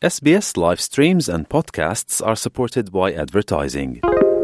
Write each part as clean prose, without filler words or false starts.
SBS live streams and podcasts are supported by advertising.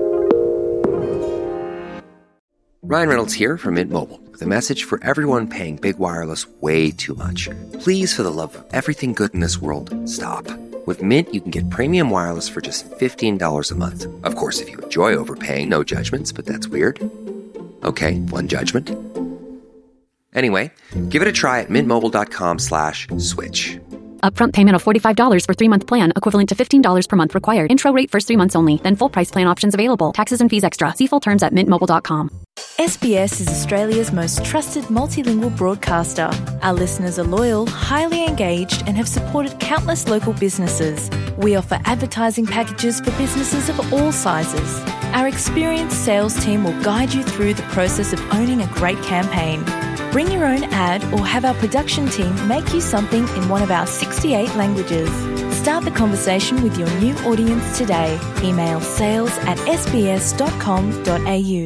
Ryan Reynolds here from Mint Mobile with a message for everyone paying big wireless way too much. Please, for the love of everything good in this world, stop. With Mint, you can get premium wireless for just $15 a month. Of course, if you enjoy overpaying, no judgments, but that's weird. Okay, one judgment. Anyway, give it a try at mintmobile.com/switch. Upfront payment of $45 for 3-month plan, equivalent to $15 per month required. Intro rate first 3 months only, then full price plan options available. Taxes and fees extra. See full terms at mintmobile.com. SBS is Australia's most trusted multilingual broadcaster. Our listeners are loyal, highly engaged, and have supported countless local businesses. We offer advertising packages for businesses of all sizes. Our experienced sales team will guide you through the process of owning a great campaign. Bring your own ad or have our production team make you something in one of our 68 languages. Start the conversation with your new audience today. Email sales@sbs.com.au.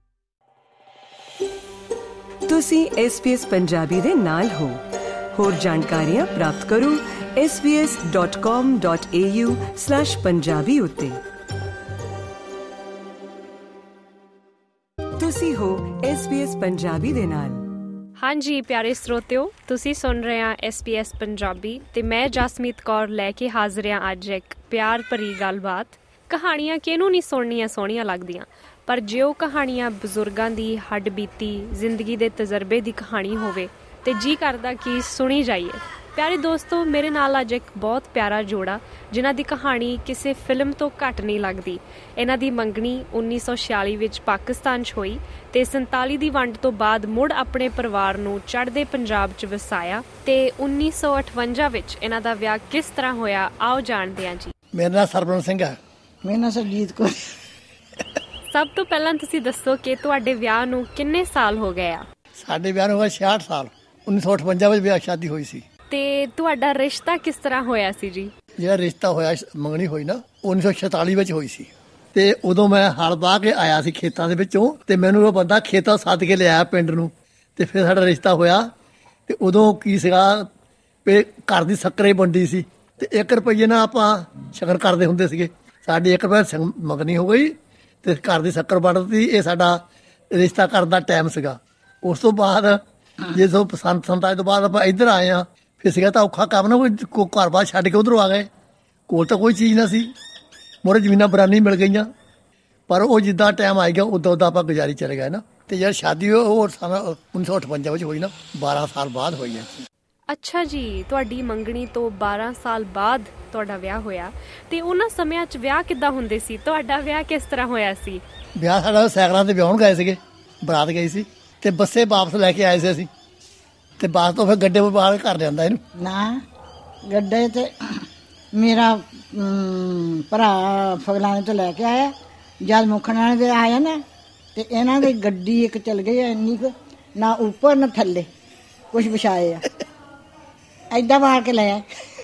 ਤੁਸੀਂ SBS Punjabi ਦੇ ਨਾਲ ਹੋ। ਹੋਰ ਜਾਣਕਾਰੀਆਂ ਪ੍ਰਾਪਤ ਕਰੋ sbs.com.au/punjabi ਉੱਤੇ। ਤੁਸੀਂ ਹੋ SBS ਪੰਜਾਬੀ ਦੇ ਨਾਲ। ਹਾਂਜੀ ਪਿਆਰੇ ਸਰੋਤਿਓ, ਤੁਸੀਂ ਸੁਣ ਰਹੇ ਆ SBS ਪੰਜਾਬੀ ਤੇ ਮੈਂ ਜਸਮੀਤ ਕੌਰ ਲੈ ਕੇ ਹਾਜ਼ਰ ਹਾਂ ਅੱਜ ਇੱਕ ਪਿਆਰ ਭਰੀ ਗੱਲਬਾਤ। ਕਹਾਣੀਆਂ ਕਿਹਨੂੰ ਨਹੀਂ ਸੁਣਨੀਆਂ ਸੋਹਣੀਆਂ ਲੱਗਦੀਆਂ, ਪਰ ਜੇ ਉਹ ਕਹਾਣੀਆਂ ਬਜ਼ੁਰਗਾਂ ਦੀ ਹੱਡਬੀਤੀ ਜ਼ਿੰਦਗੀ ਦੇ ਤਜਰਬੇ ਦੀ ਕਹਾਣੀ ਹੋਵੇ ਤੇ ਜੀ ਕਰਦਾ ਕਿ ਸੁਣੀ ਜਾਈਏ। ਪਿਆਰੇ ਦੋਸਤੋ, ਮੇਰੇ ਨਾਲ ਅੱਜ ਇੱਕ ਬਹੁਤ ਪਿਆਰਾ ਜੋੜਾ ਜਿਨ੍ਹਾਂ ਦੀ ਕਹਾਣੀ ਕਿਸੇ ਫਿਲਮ ਤੋਂ ਘੱਟ ਨਹੀਂ ਲੱਗਦੀ। ਇਹਨਾਂ ਦੀ ਮੰਗਣੀ 1946 ਵਿੱਚ ਪਾਕਿਸਤਾਨ 'ਚ ਹੋਈ ਤੇ 47 ਦੀ ਵੰਡ ਤੋਂ ਬਾਅਦ ਮੁੜ ਆਪਣੇ ਪਰਿਵਾਰ ਨੂੰ ਚੜ੍ਹਦੇ ਪੰਜਾਬ 'ਚ ਵਸਾਇਆ ਤੇ 1958 ਵਿੱਚ ਇਹਨਾਂ ਦਾ ਵਿਆਹ ਕਿਸ ਤਰ੍ਹਾਂ ਹੋਇਆ, ਆਓ ਜਾਣਦੇ ਹਾਂ ਜੀ। ਮੇਰਾ ਨਾਮ ਸਰਵਣ ਸਿੰਘ ਹੈ। ਮੇਰਾ ਨਾਮ ਸਰਜੀਤ ਕੌਰ। ਸਭ ਤੋਂ ਪਹਿਲਾਂ ਤੁਸੀਂ ਦੱਸੋ ਕਿ ਤੁਹਾਡੇ ਵਿਆਹ ਨੂੰ ਕਿੰਨੇ ਸਾਲ ਹੋ ਗਏ ਆ? ਸਾਡੇ ਵਿਆਹ ਨੂੰ ਹੋ ਗਏ 66 ਸਾਲ। 1958 ਵਿੱਚ ਵਿਆਹ ਸ਼ਾਦੀ ਹੋਈ ਸੀ। ਤੇ ਤੁਹਾਡਾ ਰਿਸ਼ਤਾ ਕਿਸ ਤਰ੍ਹਾਂ ਹੋਇਆ ਸੀ ਜੀ? ਜਿਹੜਾ ਰਿਸ਼ਤਾ ਹੋਇਆ ਮੰਗਣੀ ਹੋਈ ਨਾ 1946 ਵਿੱਚ ਹੋਈ ਸੀ ਤੇ ਉਦੋਂ ਮੈਂ ਹਲ ਵਾਹ ਕੇ ਆਇਆ ਸੀ ਖੇਤਾਂ ਦੇ ਵਿੱਚੋਂ ਤੇ ਮੈਨੂੰ ਉਹ ਬੰਦਾ ਖੇਤਾਂ ਸੱਦ ਕੇ ਲਿਆਇਆ ਪਿੰਡ ਨੂੰ ਤੇ ਫਿਰ ਸਾਡਾ ਰਿਸ਼ਤਾ ਹੋਇਆ। ਤੇ ਉਦੋਂ ਕੀ ਸੀਗਾ ਵੀ ਘਰ ਦੀ ਸ਼ੱਕਰੇ ਵੰਡੀ ਸੀ ਤੇ 1 ਰੁਪਈਏ ਨਾਲ ਆਪਾਂ ਸ਼ਗਨ ਕਰਦੇ ਹੁੰਦੇ ਸੀਗੇ। ਸਾਡੀ 1 ਰੁਪਏ ਮੰਗਣੀ ਹੋ ਗਈ ਤੇ ਘਰ ਦੀ ਸ਼ੱਕਰ ਵੰਡਤੀ। ਇਹ ਸਾਡਾ ਰਿਸ਼ਤਾ ਕਰਨ ਦਾ ਟਾਈਮ ਸੀਗਾ। ਉਸ ਤੋਂ ਬਾਅਦ ਜੇ ਸੋ ਪਸੰਦ ਸੰਤਾਜ ਤੋਂ ਬਾਅਦ ਆਪਾਂ ਇੱਧਰ ਆਏ ਹਾਂ। ਫਿਰ ਸੀਗਾ ਤਾਂ ਔਖਾ ਕੰਮ ਨਾ, ਕੋਈ ਘਰ ਬਾਹਰ ਛੱਡ ਕੇ ਉੱਧਰੋਂ ਆ ਗਏ। ਕੋਲ ਤਾਂ ਕੋਈ ਚੀਜ਼ ਨਾ ਸੀ, ਮੋਰੇ ਜ਼ਮੀਨਾਂ ਬਰਾਨੀ ਮਿਲ ਗਈਆਂ। ਪਰ ਉਹ ਜਿੱਦਾਂ ਟਾਈਮ ਆਈ ਗਿਆ ਉੱਦਾਂ ਉੱਦਾਂ ਆਪਾਂ ਗੁਜ਼ਾਰੀ ਚਲੇ ਗਏ ਨਾ। ਤੇ ਯਾਰ ਸ਼ਾਦੀ ਉਹ 1958 ਵਿੱਚ ਹੋਈ ਨਾ, 12 ਸਾਲ ਬਾਅਦ ਹੋਈ ਹੈ। ਅੱਛਾ ਜੀ, ਤੁਹਾਡੀ ਮੰਗਣੀ ਤੋਂ 12 ਸਾਲ ਬਾਅਦ ਤੁਹਾਡਾ ਵਿਆਹ ਹੋਇਆ ਤੇ ਉਹਨਾਂ ਸਮਿਆਂ 'ਚ ਵਿਆਹ ਕਿੱਦਾਂ ਹੁੰਦੇ ਸੀ? ਤੁਹਾਡਾ ਵਿਆਹ ਕਿਸ ਤਰ੍ਹਾਂ ਹੋਇਆ ਸੀ? ਵਿਆਹ ਸਾਡਾ ਸਾਈਕਲਾਂ ਤੇ ਵਿਆਹੁਣ ਗਏ ਸੀਗੇ, ਬਰਾਤ ਗਈ ਸੀ ਤੇ ਬੱਸੇ ਵਾਪਸ ਲੈ ਕੇ ਆਏ ਸੀ ਅਸੀਂ ਤੇ ਬਾਅਦ ਤੋਂ ਫਿਰ ਗੱਡੇ ਬਾਹਰ ਘਰ ਲਿਆਂਦਾ ਇਹਨੂੰ ਨਾ ਗੱਡੇ ਤੇ ਮੇਰਾ ਭਰਾ ਫਗਲਾਣੇ ਤੋਂ ਲੈ ਕੇ ਆਇਆ। ਜਦ ਮੁਖਣਾ ਦੇ ਆਇਆ ਨਾ ਤੇ ਇਹਨਾਂ ਦੀ ਗੱਡੀ ਇੱਕ ਚੱਲ ਗਈ ਇੰਨੀ ਕੁ, ਨਾ ਉੱਪਰ ਨਾ ਥੱਲੇ ਕੁਛ ਵਿਛਾਏ ਆ, ਏਦਾਂ ਬਾਹਰ ਕੇ ਲੈ ਆਏ।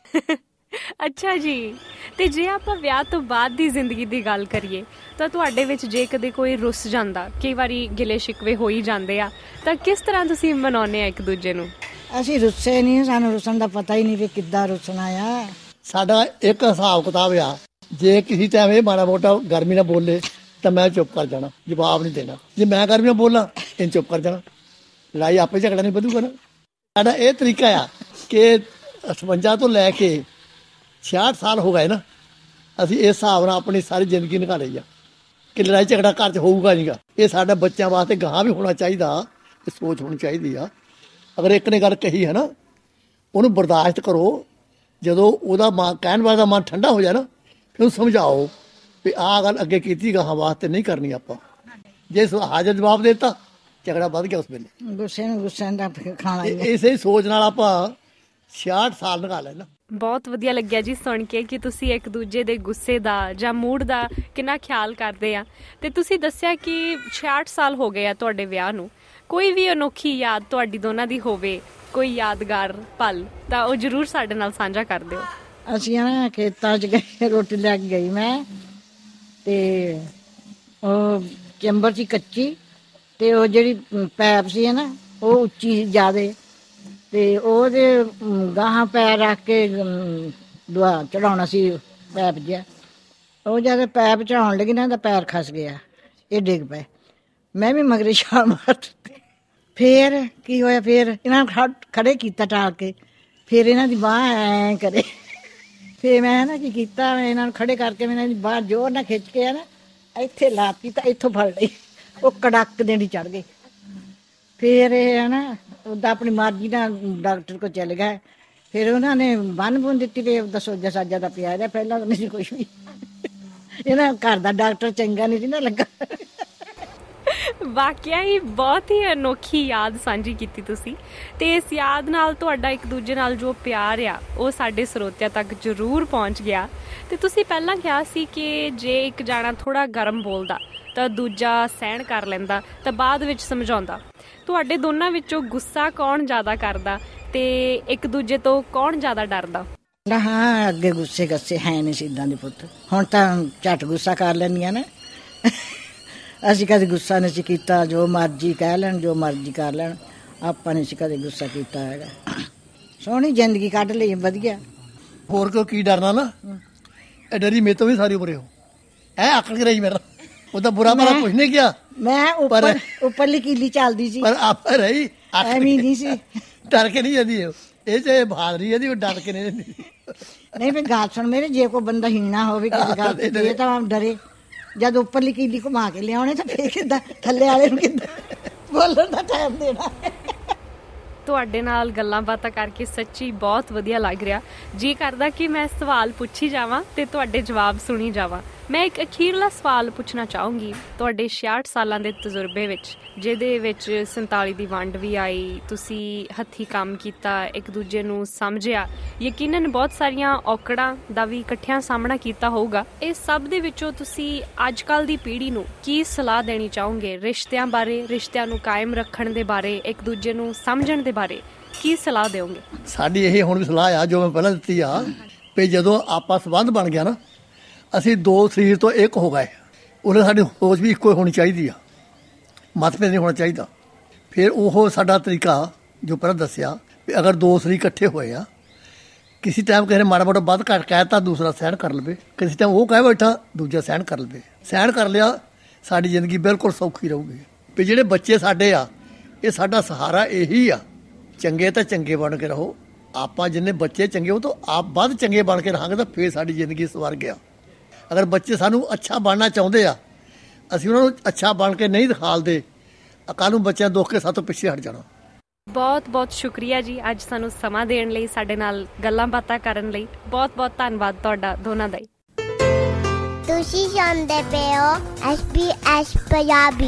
ਅੱਛਾ ਜੀ, ਤੇ ਜੇ ਆਪਾਂ ਵਿਆਹ ਤੋਂ ਬਾਅਦ ਦੀ ਜ਼ਿੰਦਗੀ ਦੀ ਗੱਲ ਕਰੀਏ ਤਾਂ ਤੁਹਾਡੇ ਵਿੱਚ ਜੇ ਕਦੇ ਕੋਈ ਰੁੱਸ ਜਾਂਦਾ, ਕਈ ਵਾਰੀ ਗਿਲੇ ਸ਼ਿਕਵੇ ਹੋ ਹੀ ਜਾਂਦੇ ਆ, ਤਾਂ ਕਿਸ ਤਰ੍ਹਾਂ ਤੁਸੀਂ ਮਨਾਉਂਦੇ ਆ ਇੱਕ ਦੂਜੇ ਨੂੰ? ਅਸੀਂ ਰੁੱਸੇ ਨਹੀਂ, ਸਾਨੂੰ ਰੁੱਸਣ ਦਾ ਪਤਾ ਹੀ ਨਹੀਂ ਵੀ ਕਿੱਦਾਂ ਰੁੱਸਣਾ ਆ। ਸਾਡਾ ਇੱਕ ਹਿਸਾਬ ਕਿਤਾਬ ਆ, ਜੇ ਕਿਸੇ ਟਾਈਮ ਇਹ ਮਾੜਾ ਮੋਟਾ ਗਰਮੀ ਨਾਲ ਬੋਲੇ ਤਾਂ ਮੈਂ ਚੁੱਪ ਕਰ ਜਾਣਾ, ਜਵਾਬ ਨਹੀਂ ਦੇਣਾ। ਜੇ ਮੈਂ ਗਰਮੀ ਨਾਲ ਬੋਲਾਂ ਇਹਨੂੰ ਚੁੱਪ ਕਰ ਜਾਣਾ। ਲੜਾਈ ਆਪੇ ਝਗੜਾ ਨਹੀਂ ਵਧੂਗਾ ਨਾ। ਸਾਡਾ ਇਹ ਤਰੀਕਾ ਆ ਕਿ 58 ਤੋਂ ਲੈ ਕੇ 66 ਸਾਲ ਹੋ ਗਏ ਨਾ, ਅਸੀਂ ਇਸ ਹਿਸਾਬ ਨਾਲ ਆਪਣੀ ਸਾਰੀ ਜ਼ਿੰਦਗੀ ਨਿਕਾਲੀ ਆ ਕਿ ਲੜਾਈ ਝਗੜਾ ਘਰ 'ਚ ਹੋਊਗਾ ਨਹੀਂ ਗਾ। ਇਹ ਸਾਡੇ ਬੱਚਿਆਂ ਵਾਸਤੇ ਗਾਹਾਂ ਵੀ ਹੋਣਾ ਚਾਹੀਦਾ, ਇਹ ਸੋਚ ਹੋਣੀ ਚਾਹੀਦੀ ਆ। ਅਗਰ ਇੱਕ ਨੇ ਗੱਲ ਕਹੀ ਹੈ ਨਾ, ਉਹਨੂੰ ਬਰਦਾਸ਼ਤ ਕਰੋ। ਜਦੋਂ ਉਹਦਾ ਕਹਿਣ ਵਾਲੇ ਦਾ ਮਨ ਠੰਡਾ ਹੋ ਜਾਏ ਨਾ, ਫਿਰ ਉਹਨੂੰ ਸਮਝਾਓ ਵੀ ਆਹ ਗੱਲ ਅੱਗੇ ਕੀਤੀ ਗਾਹਾਂ ਵਾਸਤੇ ਨਹੀਂ ਕਰਨੀ ਆਪਾਂ। ਜੇ ਹਾਜ਼ਰ ਜਵਾਬ ਦੇ ਦਿੱਤਾ, ਝਗੜਾ ਵੱਧ ਗਿਆ ਉਸ ਵੇਲੇ। ਗੁੱਸੇ ਨੂੰ ਗੁੱਸੇ ਦਾ ਖਾਣਾ। ਇਸੇ ਸੋਚ ਨਾਲ ਆਪਾਂ 66 ਸਾਲ ਨਿਕਾਲ ਲੈ ਨਾ। ਬਹੁਤ ਵਧੀਆ ਲੱਗਿਆ ਜੀ ਸੁਣ ਕੇ ਕਿ ਤੁਸੀਂ ਇੱਕ ਦੂਜੇ ਦੇ ਗੁੱਸੇ ਦਾ ਜਾਂ ਮੂਡ ਦਾ ਕਿੰਨਾ ਖਿਆਲ ਕਰਦੇ ਆ। ਤੇ ਤੁਸੀਂ ਦੱਸਿਆ ਕਿ 66 ਸਾਲ ਹੋ ਗਏ ਆ ਤੁਹਾਡੇ ਵਿਆਹ ਨੂੰ। ਕੋਈ ਵੀ ਅਨੋਖੀ ਯਾਦ ਤੁਹਾਡੀ ਦੋਨਾਂ ਦੀ ਹੋਵੇ, ਕੋਈ ਯਾਦਗਾਰ ਪਲ, ਤਾਂ ਉਹ ਜ਼ਰੂਰ ਸਾਡੇ ਨਾਲ ਸਾਂਝਾ ਕਰ ਦਿਓ। ਅਸੀਂ ਨਾ ਖੇਤਾਂ 'ਚ ਗਏ, ਰੋਟੀ ਲੈ ਕੇ ਗਈ ਮੈਂ ਤੇ ਉਹ ਚੈਂਬਰ 'ਚ ਕੱਚੀ ਤੇ ਉਹ ਜਿਹੜੀ ਪੈਪ ਸੀ ਨਾ ਉਹ ਉੱਚੀ ਜ਼ਿਆਦੇ ਤੇ ਉਹਦੇ ਗਾਹਾਂ ਪੈਰ ਰੱਖ ਕੇ ਦੁਆ ਚੜਾਉਣਾ ਸੀ ਪੈਪ ਜਿਹਾ। ਉਹ ਜਦ ਪੈਪ ਚੜਾਉਣ ਲੱਗੀ ਨਾ ਇਹਦਾ ਪੈਰ ਖਸ ਗਿਆ, ਇਹ ਡਿੱਗ ਪਏ। ਮੈਂ ਵੀ ਮਗਰੇ ਛਾਲ ਮਾਰ ਦਿੱਤੀ। ਫਿਰ ਕੀ ਹੋਇਆ, ਫਿਰ ਇਹਨਾਂ ਨੂੰ ਖੜੇ ਕੀਤਾ ਟਾਲ ਕੇ, ਫਿਰ ਇਹਨਾਂ ਦੀ ਬਾਂਹ ਐਂ ਕਰੇ। ਫਿਰ ਮੈਂ ਨਾ ਕੀ ਕੀਤਾ, ਇਹਨਾਂ ਨੂੰ ਖੜੇ ਕਰਕੇ ਮੈਂ ਇਹਨਾਂ ਦੀ ਬਾਂਹ ਜ਼ੋਰ ਨਾਲ ਖਿੱਚ ਕੇ ਨਾ ਇੱਥੇ ਲਾਤੀ ਤਾਂ ਇੱਥੋਂ ਫੜ ਲਈ। ਉਹ ਕੜਕ ਦੇਣੀ ਚੜ੍ਹ ਗਈ। ਫਿਰ ਇਹ ਹੈ ਨਾ ਉੱਦਾਂ ਆਪਣੀ ਮਰਜ਼ੀ ਨਾਲ ਡਾਕਟਰ ਕੋਲ ਚਲੇ ਗਏ। ਫਿਰ ਉਹਨਾਂ ਨੇ ਬੰਨ ਬੁੰਨ ਦਿੱਤੀ ਵੀ ਉਹਦਾ ਸੋਜਾ ਸਾਜਾ ਦਾ ਪਿਆ ਰਿਹਾ, ਪਹਿਲਾਂ ਤਾਂ ਨਹੀਂ ਸੀ ਕੁਛ ਵੀ। ਇਹਨਾਂ ਘਰ ਦਾ ਡਾਕਟਰ ਚੰਗਾ ਨਹੀਂ ਸੀ ਨਾ ਲੱਗਾ। ਵਾਕਿਆ ਹੀ ਬਹੁਤ ਹੀ ਅਨੋਖੀ ਯਾਦ ਸਾਂਝੀ ਕੀਤੀ ਤੁਸੀਂ, ਤੇ ਇਸ ਯਾਦ ਨਾਲ ਤੁਹਾਡਾ ਇੱਕ ਦੂਜੇ ਨਾਲ ਜੋ ਪਿਆਰ ਆ ਉਹ ਸਾਡੇ ਸਰੋਤਿਆਂ ਤੱਕ ਜ਼ਰੂਰ ਪਹੁੰਚ ਗਿਆ। ਤੇ ਤੁਸੀਂ ਪਹਿਲਾਂ ਕਿਹਾ ਸੀ ਕਿ ਜੇ ਇੱਕ ਜਾਣਾ ਥੋੜ੍ਹਾ ਗਰਮ ਬੋਲਦਾ ਤਾਂ ਦੂਜਾ ਸਹਿਣ ਕਰ ਲੈਂਦਾ ਤਾਂ ਬਾਅਦ ਵਿੱਚ ਸਮਝਾਉਂਦਾ। ਤੁਹਾਡੇ ਦੋਨਾਂ ਵਿੱਚੋਂ ਗੁੱਸਾ ਕੌਣ ਜ਼ਿਆਦਾ ਕਰਦਾ ਤੇ ਇੱਕ ਦੂਜੇ ਤੋਂ ਕੌਣ ਜ਼ਿਆਦਾ ਡਰਦਾ? ਹਾਂ, ਅੱਗੇ ਗੁੱਸੇ ਗੱਸੇ ਹੈ ਨਹੀਂ ਸੀ ਇੱਦਾਂ ਦੇ ਪੁੱਤ। ਹੁਣ ਤਾਂ ਝੱਟ ਗੁੱਸਾ ਕਰ ਲੈਂਦੀਆਂ ਨਾ। ਅਸੀਂ ਕਦੇ ਗੁੱਸਾ ਨਹੀਂ ਸੀ ਕੀਤਾ, ਜੋ ਮਰਜ਼ੀ ਕਹਿ ਲੈਣ, ਜੋ ਮਰਜ਼ੀ ਕਰ ਲੈਣ, ਆਪਾਂ ਨਹੀਂ ਸੀ ਕਦੇ ਗੁੱਸਾ ਕੀਤਾ ਹੈਗਾ। ਸੋਹਣੀ ਜ਼ਿੰਦਗੀ ਕੱਢ ਲਈ ਵਧੀਆ। ਹੋਰ ਕਿਉਂ ਕੀ ਡਰਨਾ ਨਾ, ਇਹ ਡਰੀ ਮੇਰੇ ਤੋਂ ਵੀ ਸਾਰੀ ਉਮਰੇ ਹੋ ਐ ਆਕੜ ਕੇ ਰਹੀ ਮੇਰਾ। ਉਹਦਾ ਬੁਰਾ ਭਲਾ ਕੁਛ ਨਹੀਂ ਕਿਹਾ, ਮੈਂ ਉੱਪਰਲੀ ਕੀਲੀ ਚੱਲਦੀ ਸੀ, ਪਰ ਆਪ ਰਹੀ ਐਵੇਂ ਨਹੀਂ ਸੀ। ਡਰ ਕੇ ਨਹੀਂ ਜਾਂਦੀ ਇਹ ਚ ਬਹਾਦਰੀ ਇਹਦੀ, ਉਹ ਡਰ ਕੇ ਨਹੀਂ ਜਾਂਦੀ। ਨਹੀਂ ਫਿਰ ਗੱਲ ਸੁਣ ਮੇਰੇ, ਜੇ ਕੋਈ ਬੰਦਾ ਹਿੰਨਾ ਹੋਵੇ ਕਿਸੇ ਗੱਲ ਇਹ ਤਾਂ ਡਰੇ। ਜਦ ਉੱਪਰਲੀ ਕੀਲੀ ਘੁਮਾ ਕੇ ਲਿਆਉਣੇ ਤਾਂ ਫਿਰ ਕਿੱਦਾਂ ਥੱਲੇ ਵਾਲੇ ਨੂੰ ਕਿੱਦਾਂ ਬੋਲਣ ਦਾ ਟਾਈਮ ਦੇਣਾ। ਤੁਹਾਡੇ ਨਾਲ ਗੱਲਾਂ ਬਾਤਾਂ ਕਰਕੇ ਸੱਚੀ ਬਹੁਤ ਵਧੀਆ ਲੱਗ ਰਿਹਾ। ਜੀ ਕਰਦਾ ਕਿ ਮੈਂ ਸਵਾਲ ਪੁੱਛੀ ਜਾਵਾਂ ਤੇ ਤੁਹਾਡੇ ਜਵਾਬ ਸੁਣੀ ਜਾਵਾਂ। ਮੈਂ ਇੱਕ ਅਖੀਰਲਾ ਸਵਾਲ ਪੁੱਛਣਾ ਚਾਹੂੰਗੀ। ਤੁਹਾਡੇ 66 ਸਾਲਾਂ ਦੇ ਤਜਰਬੇ ਵਿੱਚ, ਜਿਹਦੇ ਵਿੱਚ 47 ਦੀ ਵੰਡ ਵੀ ਆਈ, ਤੁਸੀਂ ਹੱਥੀਂ ਕੰਮ ਕੀਤਾ, ਇੱਕ ਦੂਜੇ ਨੂੰ ਸਮਝਿਆ, ਯਕੀਨਨ ਬਹੁਤ ਸਾਰੀਆਂ ਔਕੜਾਂ ਦਾ ਵੀ ਇਕੱਠਿਆਂ ਸਾਹਮਣਾ ਕੀਤਾ ਹੋਊਗਾ। ਇਹ ਸਭ ਦੇ ਵਿੱਚੋਂ ਤੁਸੀਂ ਅੱਜ ਕੱਲ੍ਹ ਦੀ ਪੀੜ੍ਹੀ ਨੂੰ ਕੀ ਸਲਾਹ ਦੇਣੀ ਚਾਹੋਗੇ? ਰਿਸ਼ਤਿਆਂ ਬਾਰੇ, ਰਿਸ਼ਤਿਆਂ ਨੂੰ ਕਾਇਮ ਰੱਖਣ ਦੇ ਬਾਰੇ, ਇੱਕ ਦੂਜੇ ਨੂੰ ਸਮਝਣ ਦੇ ਬਾਰੇ ਕੀ ਸਲਾਹ ਦਿਓਗੇ? ਸਾਡੀ ਇਹ ਹੁਣ ਵੀ ਸਲਾਹ ਆ ਜੋ ਮੈਂ ਪਹਿਲਾਂ ਦਿੱਤੀ ਆ ਵੀ ਜਦੋਂ ਆਪਾਂ ਸੰਬੰਧ ਬਣ ਗਿਆ ਨਾ, ਅਸੀਂ ਦੋ ਸਰੀਰ ਤੋਂ ਇੱਕ ਹੋ ਗਏ, ਉਹਨੇ ਸਾਡੀ ਸੋਚ ਵੀ ਇੱਕੋ ਹੋਣੀ ਚਾਹੀਦੀ ਆ, ਮਤਭੇਦ ਨਹੀਂ ਹੋਣਾ ਚਾਹੀਦਾ। ਫਿਰ ਉਹ ਸਾਡਾ ਤਰੀਕਾ ਜੋ ਪਹਿਲਾਂ ਦੱਸਿਆ ਵੀ ਅਗਰ ਦੋ ਸਰੀਰ ਇਕੱਠੇ ਹੋਏ ਆ, ਕਿਸੇ ਟਾਈਮ ਕਿਸੇ ਨੇ ਮਾੜਾ ਮੋਟਾ ਵੱਧ ਘੱਟ ਕਹਿ ਤਾ ਦੂਸਰਾ ਸਹਿਣ ਕਰ ਲਵੇ, ਕਿਸੇ ਟਾਈਮ ਉਹ ਕਹਿ ਬੈਠਾ ਦੂਜਾ ਸਹਿਣ ਕਰ ਲਵੇ। ਸਹਿਣ ਕਰ ਲਿਆ, ਸਾਡੀ ਜ਼ਿੰਦਗੀ ਬਿਲਕੁਲ ਸੌਖੀ ਰਹੂਗੀ। ਵੀ ਜਿਹੜੇ ਬੱਚੇ ਸਾਡੇ ਆ, ਇਹ ਸਾਡਾ ਸਹਾਰਾ ਇਹੀ ਆ। ਚੰਗੇ ਤਾਂ ਚੰਗੇ ਬਣ ਕੇ ਰਹੋ। ਆਪਾਂ ਜਿੰਨੇ ਬੱਚੇ ਚੰਗੇ ਉਹ ਤੋਂ ਆਪ ਵੱਧ ਚੰਗੇ ਬਣ ਕੇ ਰਹਾਂਗੇ ਤਾਂ ਫਿਰ ਸਾਡੀ ਜ਼ਿੰਦਗੀ ਸਵਰ ਗਿਆ। ਅਗਰ ਬੱਚੇ ਸਾਨੂੰ ਅੱਛਾ ਬਣਨਾ ਚਾਹੁੰਦੇ ਆ, ਅਸੀਂ ਉਹਨਾਂ ਨੂੰ ਅੱਛਾ ਬਣ ਕੇ ਨਹੀਂ ਦਿਖਾਲਦੇ, ਕੱਲ੍ਹ ਨੂੰ ਬੱਚਿਆਂ ਦੁੱਖ ਕੇ ਸਾਡੇ ਤੋਂ ਪਿੱਛੇ ਹਟ ਜਾਣਾ। ਬਹੁਤ ਬਹੁਤ ਸ਼ੁਕਰੀਆ ਜੀ, ਅੱਜ ਸਾਨੂੰ ਸਮਾਂ ਦੇਣ ਲਈ, ਸਾਡੇ ਨਾਲ ਗੱਲਾਂ ਬਾਤਾਂ ਕਰਨ ਲਈ। ਬਹੁਤ ਬਹੁਤ ਧੰਨਵਾਦ ਤੁਹਾਡਾ ਦੋਨਾਂ ਦਾ। ਤੁਸੀਂ ਸੁਣਦੇ ਪਏ ਹੋ SBS ਪੰਜਾਬੀ।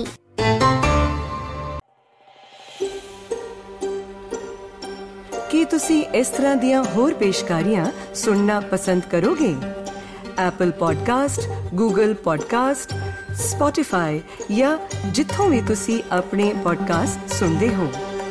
ਕੀ ਤੁਸੀਂ ਇਸ ਤਰ੍ਹਾਂ ਦੀਆਂ ਹੋਰ ਪੇਸ਼ਕਾਰੀਆਂ ਸੁਣਨਾ ਪਸੰਦ ਕਰੋਗੇ? Apple podcast, Google podcast, Spotify ਜਾਂ ਜਿੱਥੋਂ ਵੀ ਤੁਸੀਂ ਆਪਣੇ ਪੋਡਕਾਸਟ ਸੁਣਦੇ ਹੋ।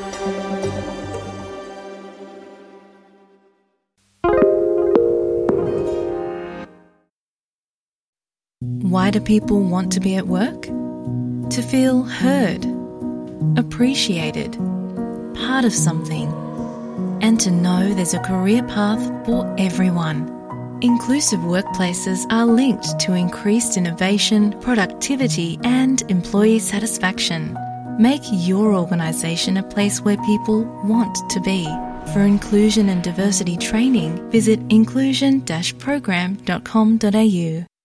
Why do people want to be at work? To feel heard, appreciated, part of something, and to know there's a career path for everyone. Inclusive workplaces are linked to increased innovation, productivity, and employee satisfaction. Make your organisation a place where people want to be. For inclusion and diversity training, visit inclusion-program.com.au.